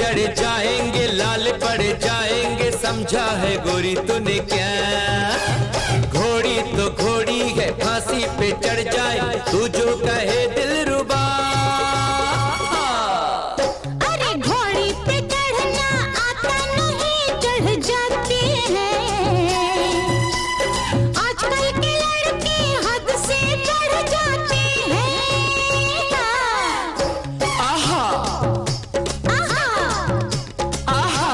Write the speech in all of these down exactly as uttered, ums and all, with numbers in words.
चढ़ जाएंगे, लाल पड़ जाएंगे, समझा है गोरी तूने क्या? घोड़ी तो घोड़ी है, फांसी पे चढ़ जाए, तू जो कहे दिलरुबा। अरे घोड़ी पे चढ़ना आता नहीं, चढ़ जाते हैं। आजकल के लड़के हद से बढ़ जाते हैं। आहा आहा आहा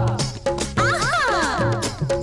आहा।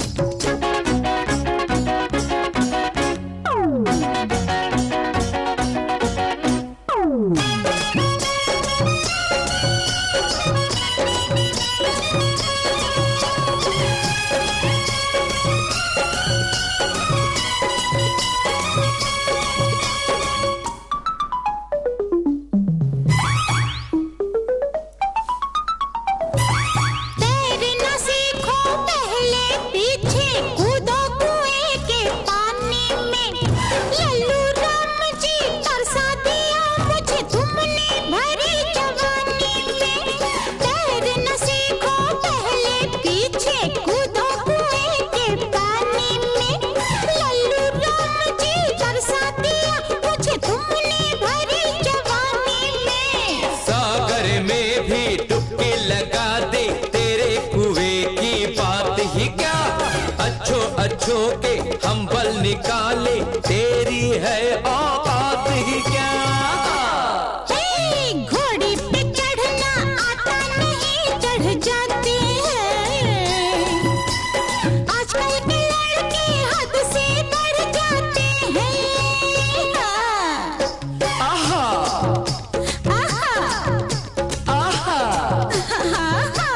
तैरना सीखो पहले, पीछे कूदो कुएं के पानी में। लल्लू राम जी तरसा दिया मुझे तुमने भरी जवानी में। तैरना सीखो पहले, पीछे कूदो कुएं के पानी में। लल्लू राम जी तरसा दिया मुझे तुमने भरी जवानी में। सागर में भी डुबकी लगा दे, तेरे कुएं की बात ही क्या? अच्छो अच्छो के हम बल निकाले, तेरी है औकात ही क्या? हे, घोड़ी पे चढ़ना आता नहीं, चढ़ जाते हैं। आजकल के लड़के हद से बढ़ जाते हैं। आहा आहा आहा आहा।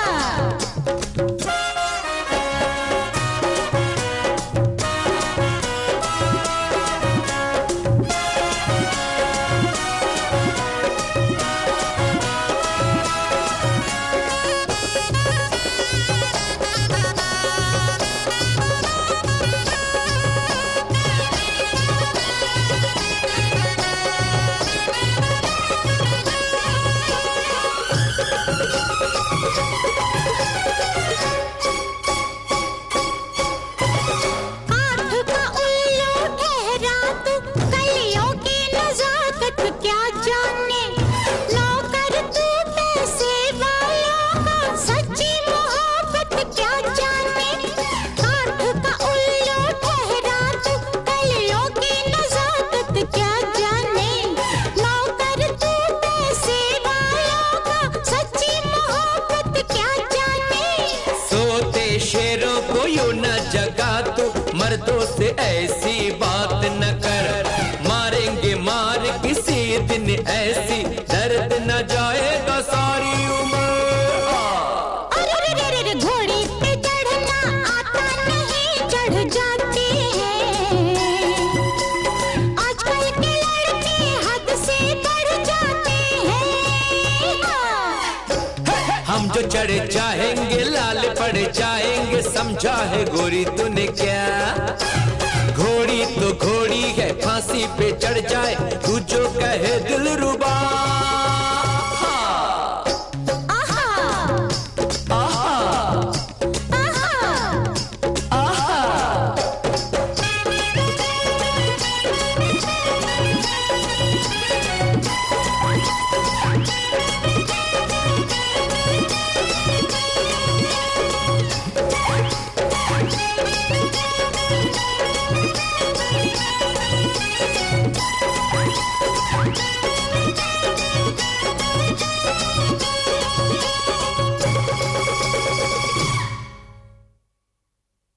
आँख का उल्लू ठहरा तू, कलियों की नजाकत क्या जाने। नौकर तू पैसे वालों का, सच्ची मोहब्बत क्या जाने। आँख का उल्लू ठहरा तू, कलियों की नजाकत क्या जाने। नौकर तू पैसे वालों का, सच्ची मोहब्बत क्या जाने। सोते शेरों को यूं न जगा तू, मर्दों से ऐसी बात न कर। मारेंगे मार किसी दिन ऐसी, दर्द न जाएगा सारी उम्र। अरे रे रे रे रे, घोड़ी पे चढ़ना आता नहीं, चढ़ जाते हैं। आजकल के लड़के हद से बढ़ जाते हैं। हम जो चढ़ जाएंगे, लाल पड़ जाएंगे, समझा है गोरी तूने क्या? घोड़ी तो घोड़ी है, फांसी पे चढ़ जाए, तू जो कहे दिलरुबा।